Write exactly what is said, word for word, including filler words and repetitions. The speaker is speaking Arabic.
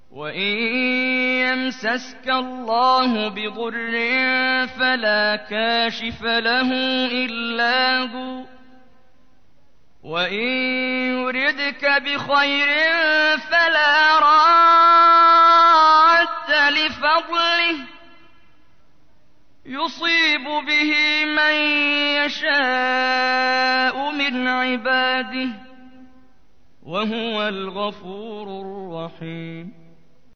وإن يمسسك الله بضر فلا كاشف له إلا هو وإن يردك بخير فلا راد لفضله يصيب به من يشاء من عباده وهو الغفور الرحيم.